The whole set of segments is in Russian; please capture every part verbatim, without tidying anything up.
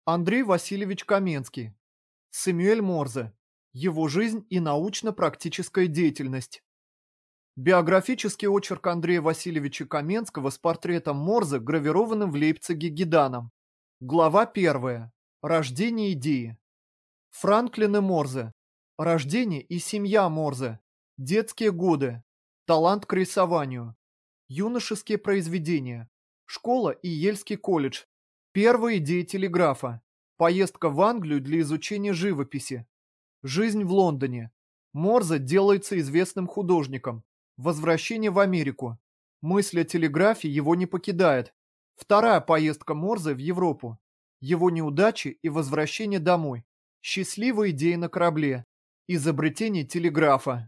Андрей Васильевич Каменский. Сэмюэль Морзе. Его жизнь и научно-практическая деятельность. Биографический очерк Андрея Васильевича Каменского с портретом Морзе, гравированным в Лейпциге Геданом. Глава первая. Рождение идеи. Франклин и Морзе. Рождение и семья Морзе. Детские годы. Талант к рисованию. Юношеские произведения. Школа и Ельский колледж. Первая идея телеграфа. Поездка в Англию для изучения живописи. Жизнь в Лондоне. Морзе делается известным художником. Возвращение в Америку. Мысль о телеграфе его не покидает. Вторая поездка Морзе в Европу. Его неудачи и возвращение домой. Счастливая идея на корабле. Изобретение телеграфа.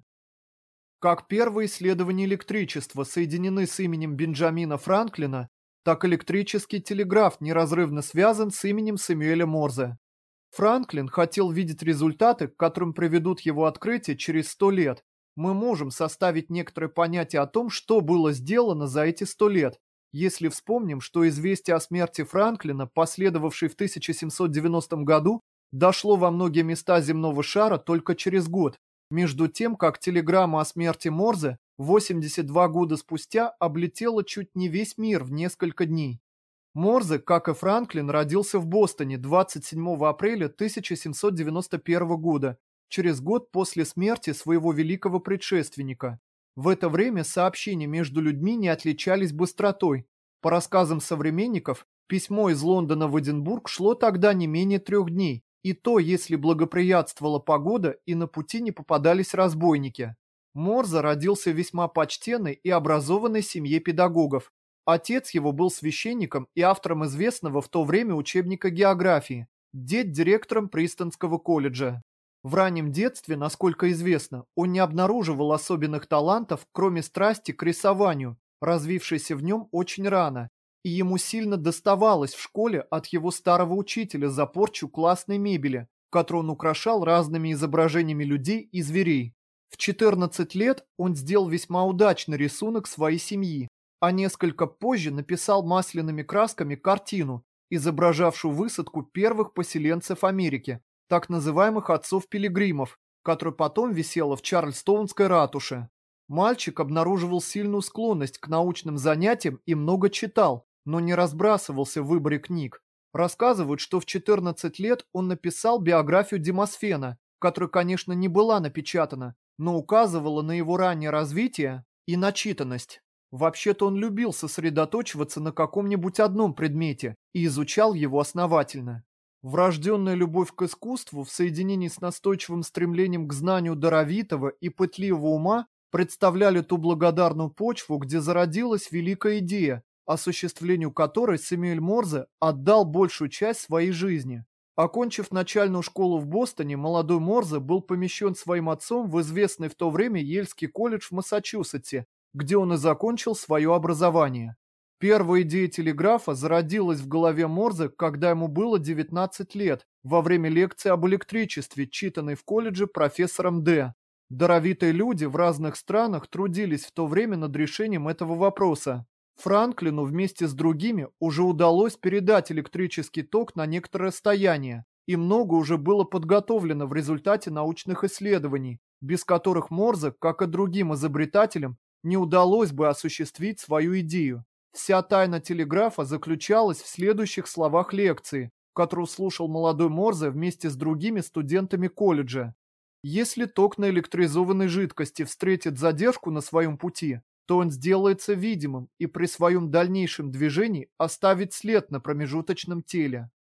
Как первые исследования электричества соединены с именем Бенджамина Франклина, так электрический телеграф неразрывно связан с именем Сэмюэля Морзе. Франклин хотел видеть результаты, к которым приведут его открытие через сто лет. Мы можем составить некоторое понятие о том, что было сделано за эти сто лет, если вспомним, что известие о смерти Франклина, последовавшей в тысяча семьсот девяностом году, дошло во многие места земного шара только через год, между тем, как телеграмма о смерти Морзе восемьдесят два года спустя облетела чуть не весь мир в несколько дней. Морзе, как и Франклин, родился в Бостоне двадцать седьмого апреля тысяча семьсот девяносто первого года, через год после смерти своего великого предшественника. В это время сообщения между людьми не отличались быстротой. По рассказам современников, письмо из Лондона в Эдинбург шло тогда не менее трех дней, и то, если благоприятствовала погода и на пути не попадались разбойники. Морзе родился в весьма почтенной и образованной семье педагогов. Отец его был священником и автором известного в то время учебника географии, дед директором Пристонского колледжа. В раннем детстве, насколько известно, он не обнаруживал особенных талантов, кроме страсти к рисованию, развившейся в нем очень рано, и ему сильно доставалось в школе от его старого учителя за порчу классной мебели, которую он украшал разными изображениями людей и зверей. В четырнадцать лет он сделал весьма удачный рисунок своей семьи, а несколько позже написал масляными красками картину, изображавшую высадку первых поселенцев Америки, так называемых отцов-пилигримов, которая потом висела в Чарльстонской ратуше. Мальчик обнаруживал сильную склонность к научным занятиям и много читал, но не разбрасывался в выборе книг. Рассказывают, что в четырнадцать лет он написал биографию Демосфена, которая, конечно, не была напечатана, но указывала на его раннее развитие и начитанность. Вообще-то он любил сосредоточиваться на каком-нибудь одном предмете и изучал его основательно. Врожденная любовь к искусству в соединении с настойчивым стремлением к знанию даровитого и пытливого ума представляли ту благодарную почву, где зародилась великая идея, осуществлению которой Сэмюэль Морзе отдал большую часть своей жизни. Окончив начальную школу в Бостоне, молодой Морзе был помещен своим отцом в известный в то время Ельский колледж в Массачусетсе, где он и закончил свое образование. Первая идея телеграфа зародилась в голове Морзе, когда ему было девятнадцать лет, во время лекции об электричестве, читанной в колледже профессором Д. Даровитые люди в разных странах трудились в то время над решением этого вопроса. Франклину вместе с другими уже удалось передать электрический ток на некоторое расстояние, и много уже было подготовлено в результате научных исследований, без которых Морзе, как и другим изобретателям, не удалось бы осуществить свою идею. Вся тайна телеграфа заключалась в следующих словах лекции, которую слушал молодой Морзе вместе с другими студентами колледжа. Если ток на электризованной жидкости встретит задержку на своем пути, то он сделается видимым и при своем дальнейшем движении оставит след на промежуточном теле.